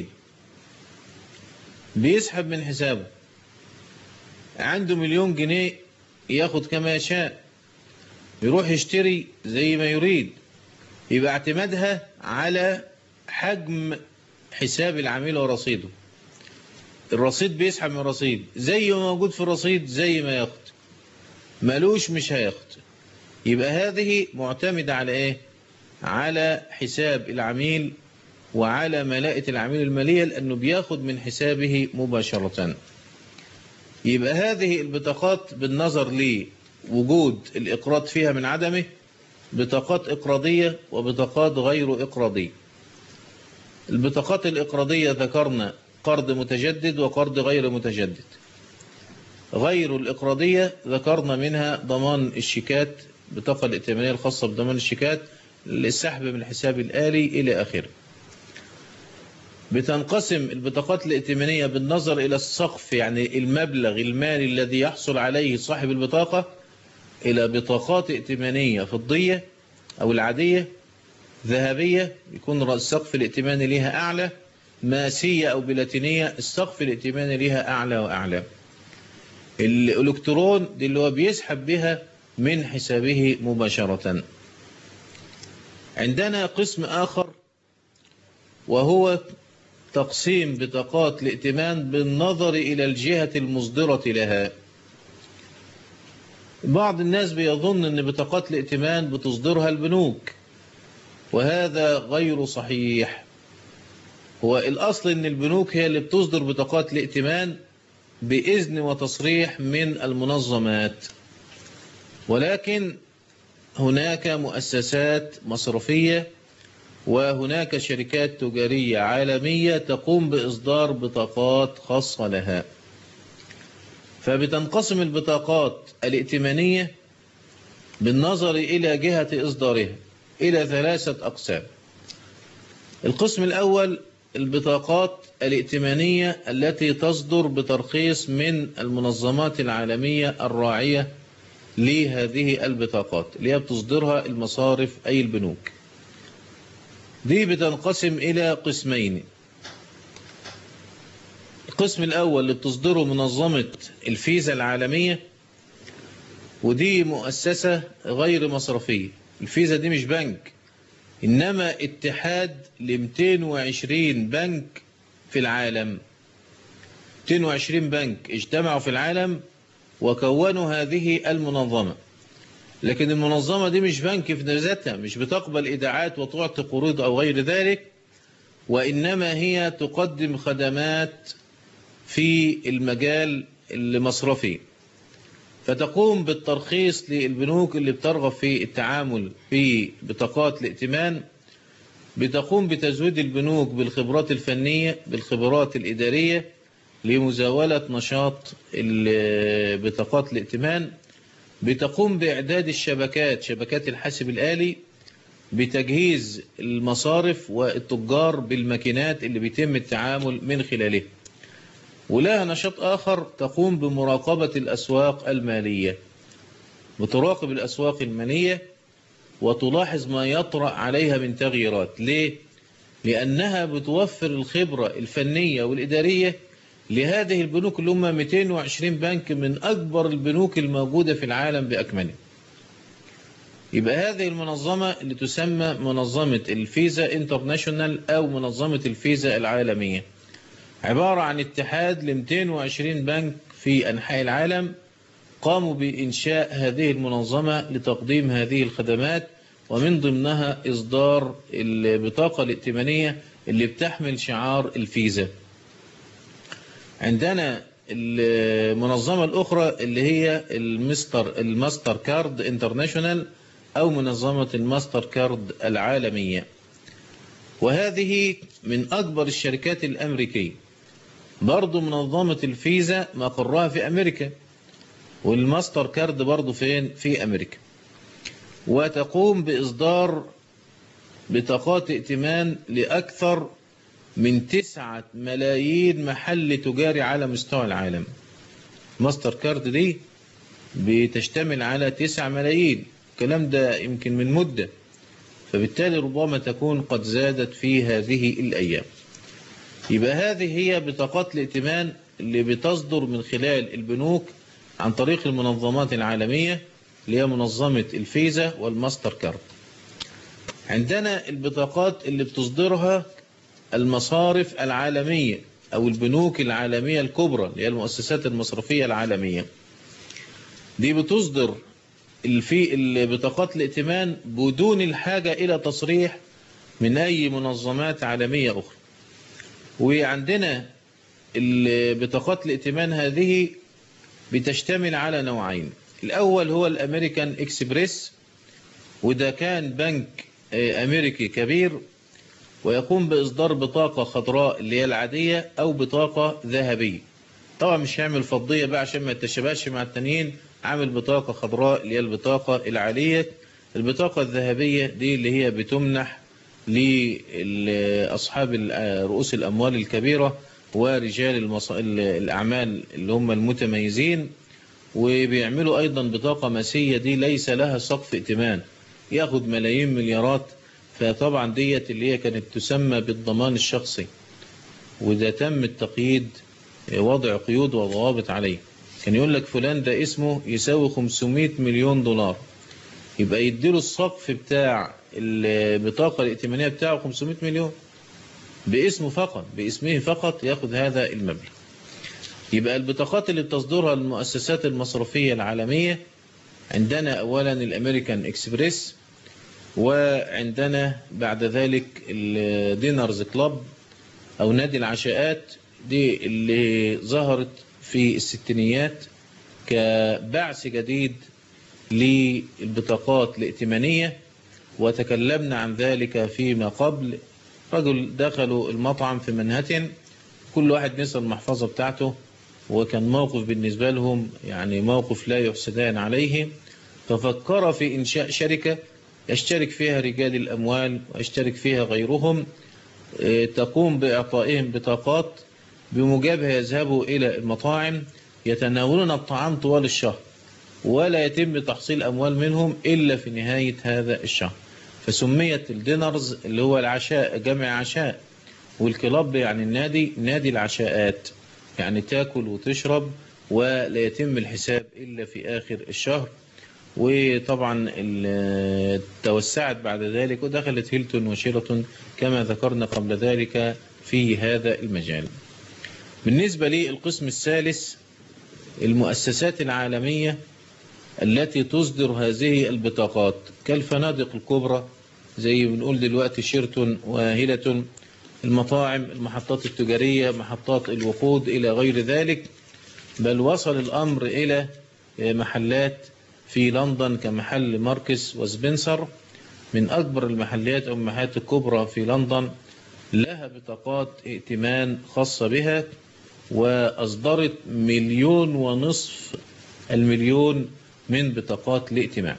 بيسحب من حسابه، عنده 1,000,000 جنيه ياخد كما يشاء، يروح يشتري زي ما يريد، يبقى اعتمادها على حجم حساب العميل ورصيده. الرصيد بيسحب من الرصيد، زي ما موجود في الرصيد زي ما ياخد، مالوش مش هياخد. يبقى هذه معتمدة على ايه؟ على حساب العميل وعلى ملاءة العميل المالية، لأنه بياخد من حسابه مباشرة. يبقى هذه البطاقات بالنظر لوجود الإقراض فيها من عدمه، بطاقات إقراضية وبطاقات غير إقراضية. البطاقات الإقراضية ذكرنا قرض متجدد وقرض غير متجدد. غير الإقراضية ذكرنا منها ضمان الشيكات، بطاقة الائتمانية الخاصة بضمان الشيكات، السحب من الحساب الآلي إلى آخره. بتنقسم البطاقات الائتمانية بالنظر إلى السقف، يعني المبلغ المالي الذي يحصل عليه صاحب البطاقة، إلى بطاقات ائتمانية فضية أو العادية، ذهبية يكون السقف الائتماني لها أعلى، ماسية أو بلاتينية السقف الائتماني لها أعلى وأعلى. الإلكترون دي اللي هو بيسحب بها من حسابه مباشرة. عندنا قسم آخر وهو تقسيم بطاقات الائتمان بالنظر إلى الجهة المصدرة لها. بعض الناس بيظن أن بطاقات الائتمان بتصدرها البنوك، وهذا غير صحيح. هو الأصل أن البنوك هي اللي بتصدر بطاقات الائتمان بإذن وتصريح من المنظمات، ولكن هناك مؤسسات مصرفية وهناك شركات تجارية عالمية تقوم بإصدار بطاقات خاصة لها. فبتنقسم البطاقات الائتمانية بالنظر إلى جهة إصدارها إلى 3 أقسام. القسم الأول البطاقات الائتمانية التي تصدر بترخيص من المنظمات العالمية الراعية لهذه البطاقات، اللي هي بتصدرها المصارف أي البنوك. دي بتنقسم إلى قسمين. القسم الأول اللي بتصدره منظمة الفيزا العالمية، ودي مؤسسة غير مصرفية. الفيزا دي مش بنك، إنما اتحاد ل220 بنك في العالم. 220 بنك اجتمعوا في العالم وكونوا هذه المنظمة. لكن المنظمة دي مش بنك في ذاتها، مش بتقبل إيداعات وتعطي قروض أو غير ذلك، وإنما هي تقدم خدمات في المجال المصرفي، فتقوم بالترخيص للبنوك اللي بترغب في التعامل في بطاقات الائتمان، بتقوم بتزويد البنوك بالخبرات الفنية بالخبرات الإدارية لمزاولة نشاط بطاقات الائتمان، بتقوم بإعداد الشبكات، شبكات الحاسب الآلي، بتجهيز المصارف والتجار بالماكينات اللي بيتم التعامل من خلاله. ولها نشاط آخر تقوم بمراقبة الأسواق المالية، بتراقب الأسواق المالية وتلاحظ ما يطرأ عليها من تغييرات. ليه؟ لأنها بتوفر الخبرة الفنية والإدارية لهذه البنوك اللي هم 220 بنك من أكبر البنوك الموجودة في العالم بأكمله. يبقى هذه المنظمة اللي تسمى منظمة الفيزا انترناشونال أو منظمة الفيزا العالمية، عبارة عن اتحاد ل220 بنك في أنحاء العالم قاموا بإنشاء هذه المنظمة لتقديم هذه الخدمات، ومن ضمنها إصدار البطاقة الائتمانية اللي بتحمل شعار الفيزا. عندنا المنظمة الأخرى اللي هي الماستر كارد انترناشونال أو منظمة الماستر كارد العالمية، وهذه من أكبر الشركات الأمريكية. برضو منظمة الفيزا مقرها في أمريكا، والماستر كارد برضو فين؟ في أمريكا. وتقوم بإصدار بطاقات ائتمان لأكثر من 9 ملايين محل تجاري على مستوى العالم. ماستر كارد دي بتشتمل على 9 ملايين، الكلام ده يمكن من مدة، فبالتالي ربما تكون قد زادت في هذه الأيام. يبقى هذه هي بطاقات الائتمان اللي بتصدر من خلال البنوك عن طريق المنظمات العالمية اللي هي منظمة الفيزا والماستر كارد. عندنا البطاقات اللي بتصدرها المصارف العالمية أو البنوك العالمية الكبرى اللي هي المؤسسات المصرفية العالمية. دي بتصدر في بطاقات الائتمان بدون الحاجة إلى تصريح من أي منظمات عالمية أخرى. وعندنا بطاقات الائتمان هذه بتشتمل على نوعين. الأول هو الأمريكان إكسبريس، وده كان بنك أمريكي كبير ويقوم بإصدار بطاقة خضراء اللي هي العادية أو بطاقة ذهبية. طبعا مش هيعمل فضية بقى عشان ما يتشابهش مع التانيين، عامل بطاقة خضراء اللي هي البطاقة العالية. البطاقة الذهبية دي اللي هي بتمنح لأصحاب رؤوس الأموال الكبيرة ورجال الأعمال اللي هم المتميزين. وبيعملوا أيضا بطاقة ماسية، دي ليس لها سقف ائتمان، ياخد ملايين مليارات. فطبعا ديت اللي هي كانت تسمى بالضمان الشخصي، وده تم التقييد، وضع قيود وضوابط عليه. كان يقول لك فلان ده اسمه يساوي 500 مليون دولار، يبقى يديله السقف بتاع البطاقة الائتمانية بتاعه 500 مليون باسمه فقط، باسمه فقط ياخد هذا المبلغ. يبقى البطاقات اللي بتصدرها المؤسسات المصرفية العالمية عندنا أولا الأمريكان إكسبريس، وعندنا بعد ذلك الدينرز كلاب أو نادي العشاءات، دي اللي ظهرت في الستينيات كبعث جديد للبطاقات الائتمانية، وتكلمنا عن ذلك فيما قبل. رجل دخلوا المطعم في منهاتن، كل واحد نسى المحفظة بتاعته، وكان موقف بالنسبة لهم يعني موقف لا يحسدان عليه. ففكر في إنشاء شركة يشترك فيها رجال الأموال ويشترك فيها غيرهم، تقوم بإعطائهم بطاقات بموجبها يذهبوا إلى المطاعم يتناولون الطعام طوال الشهر، ولا يتم تحصيل أموال منهم إلا في نهاية هذا الشهر. فسميت الدينرز اللي هو العشاء جمع عشاء، والكلاب يعني النادي، نادي العشاءات، يعني تاكل وتشرب ولا يتم الحساب إلا في آخر الشهر. وطبعا توسعت بعد ذلك ودخلت هيلتون وشيراتون كما ذكرنا قبل ذلك في هذا المجال. بالنسبة للقسم الثالث، المؤسسات العالمية التي تصدر هذه البطاقات كالفنادق الكبرى زي بنقول دلوقتي شيراتون وهيلتون، المطاعم، المحطات التجارية، محطات الوقود إلى غير ذلك. بل وصل الأمر إلى محلات في لندن كمحل ماركس وسبنسر، من أكبر المحلات أو المحلات الكبرى في لندن، لها بطاقات ائتمان خاصة بها، وأصدرت 1.5 مليون من بطاقات الائتمان.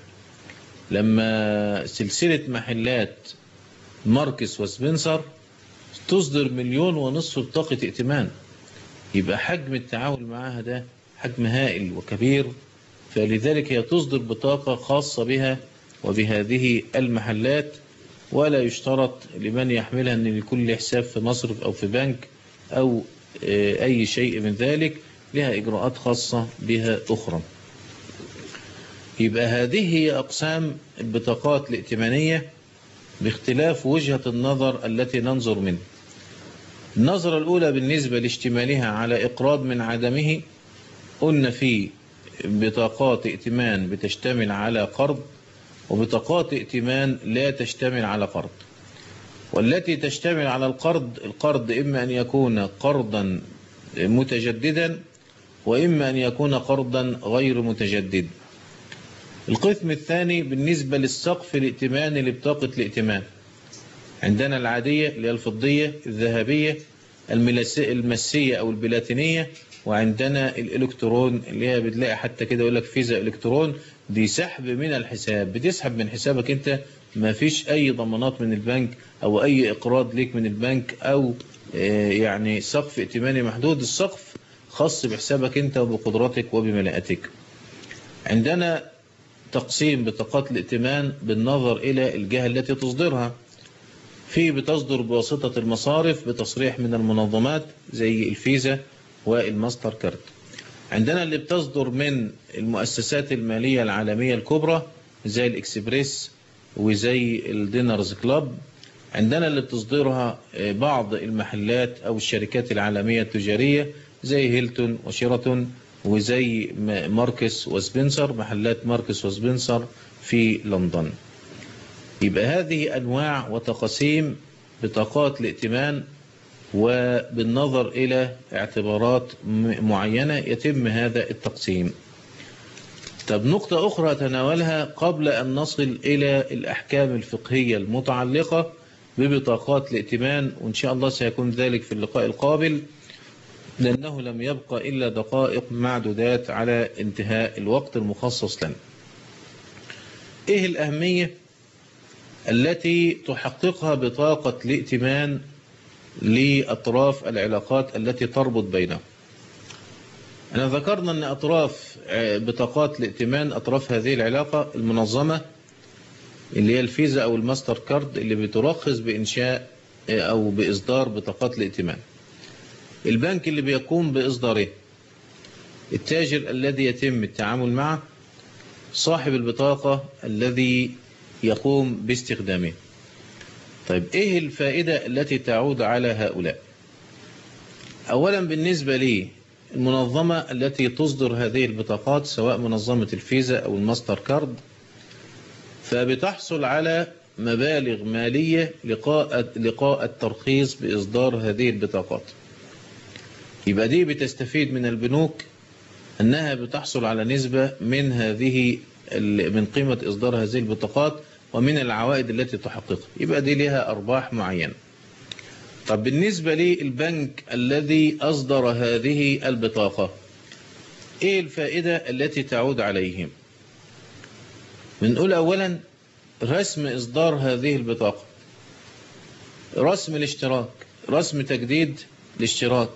لما سلسلة محلات ماركس وسبنسر تصدر 1.5 مليون بطاقة ائتمان، يبقى حجم التعامل معها ده حجم هائل وكبير. فلذلك هي تصدر بطاقة خاصة بها وبهذه المحلات، ولا يشترط لمن يحملها أن يكون له حساب في مصرف أو في بنك أو أي شيء من ذلك، لها إجراءات خاصة بها أخرى. يبقى هذه هي أقسام البطاقات الائتمانية باختلاف وجهة النظر التي ننظر منها. النظرة الأولى بالنسبة لاشتمالها على إقراض من عدمه، قلنا في بطاقات ائتمان بتشتمل على قرض، وبطاقات ائتمان لا تشتمل على قرض. والتي تشتمل على القرض إما أن يكون قرضا متجددا، وإما أن يكون قرضا غير متجدد. القسم الثاني بالنسبة للسقف الائتماني لبطاقة الائتمان، عندنا العادية اللي هي الفضية، الذهبية، المسية أو البلاتينية، وعندنا الإلكترون اللي هي بتلاقي حتى كده يقول لك فيزا إلكترون، دي سحب من الحساب، بتسحب من حسابك أنت، ما فيش أي ضمانات من البنك أو أي إقراض ليك من البنك أو يعني سقف ائتماني محدود. السقف خاص بحسابك أنت وبقدراتك وبملاءتك. عندنا تقسيم بطاقات الائتمان بالنظر إلى الجهة التي تصدرها. في بتصدر بواسطة المصارف بتصريح من المنظمات زي الفيزا والماستر كارد. عندنا اللي بتصدر من المؤسسات المالية العالمية الكبرى زي الإكسبريس وزي الدينرز كلاب. عندنا اللي بتصدرها بعض المحلات أو الشركات العالمية التجارية زي هيلتون وشيراتون وزي ماركس وسبنسر، محلات ماركس وسبنسر في لندن. يبقى هذه أنواع وتقاسيم بطاقات الائتمان، وبالنظر إلى اعتبارات معينة يتم هذا التقسيم. طب نقطة أخرى تناولها قبل أن نصل إلى الأحكام الفقهية المتعلقة ببطاقات الائتمان، وإن شاء الله سيكون ذلك في اللقاء القابل، لأنه لم يبقى إلا دقائق معدودات على انتهاء الوقت المخصص لنا. إيه الأهمية التي تحققها بطاقة الائتمان لأطراف العلاقات التي تربط بينهم؟ أنا ذكرنا أن أطراف بطاقات الائتمان، أطراف هذه العلاقة المنظمة اللي هي الفيزا أو الماستر كارد اللي بترخص بإنشاء أو بإصدار بطاقات الائتمان، البنك اللي بيقوم بإصداره، التاجر الذي يتم التعامل معه، صاحب البطاقة الذي يقوم باستخدامه. طيب إيه الفائدة التي تعود على هؤلاء؟ أولا بالنسبة لي المنظمة التي تصدر هذه البطاقات سواء منظمة الفيزا أو الماستر كارد، فبتحصل على مبالغ مالية لقاء الترخيص بإصدار هذه البطاقات. يبقى دي بتستفيد من البنوك أنها بتحصل على نسبة من من قيمة إصدار هذه البطاقات ومن العوائد التي تحققها، يبقى دي لها أرباح معينة. طب بالنسبة للبنك الذي أصدر هذه البطاقة، إيه الفائدة التي تعود عليهم؟ بنقول أولا رسم إصدار هذه البطاقة، رسم الاشتراك، رسم تجديد الاشتراك.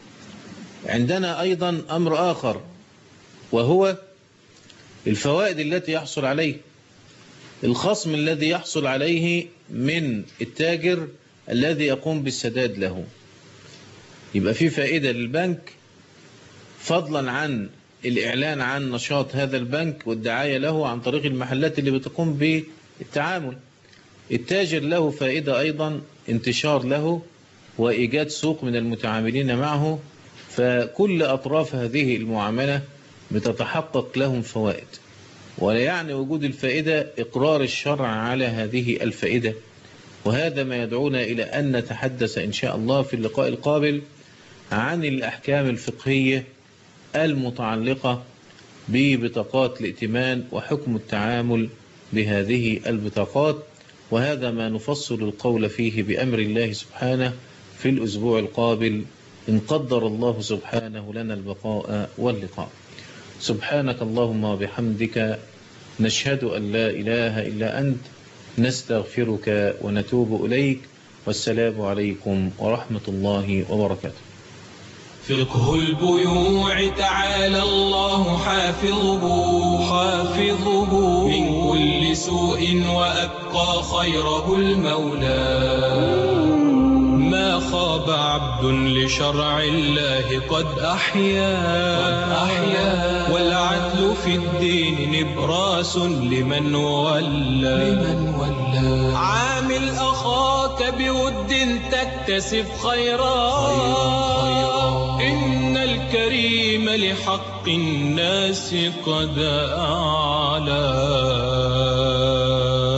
عندنا أيضا أمر آخر وهو الفوائد التي يحصل عليه، الخصم الذي يحصل عليه من التاجر الذي يقوم بالسداد له. يبقى في فائدة للبنك فضلا عن الإعلان عن نشاط هذا البنك والدعاية له عن طريق المحلات اللي بتقوم بالتعامل. التاجر له فائدة أيضا، انتشار له وإيجاد سوق من المتعاملين معه، فكل أطراف هذه المعاملة بتتحقق لهم فوائد. ولا يعني وجود الفائدة إقرار الشرع على هذه الفائدة، وهذا ما يدعونا إلى أن نتحدث إن شاء الله في اللقاء القابل عن الأحكام الفقهية المتعلقة ببطاقات الائتمان وحكم التعامل بهذه البطاقات، وهذا ما نفصل القول فيه بأمر الله سبحانه في الأسبوع القابل إن قدر الله سبحانه لنا البقاء واللقاء. سبحانك اللهم وبحمدك، نشهد أن لا إله إلا أنت، نستغفرك ونتوب إليك، والسلام عليكم ورحمة الله وبركاته. فقه البيوع تعالى الله حافظه من كل سوء وأبقى خيره المولى. ما خاب عبد لشرع الله قد أحيا والعدل في الدين نبراس لمن ولى. عامل أخاك بود تكتسب خيرا، إن الكريم لحق الناس قد أعلى.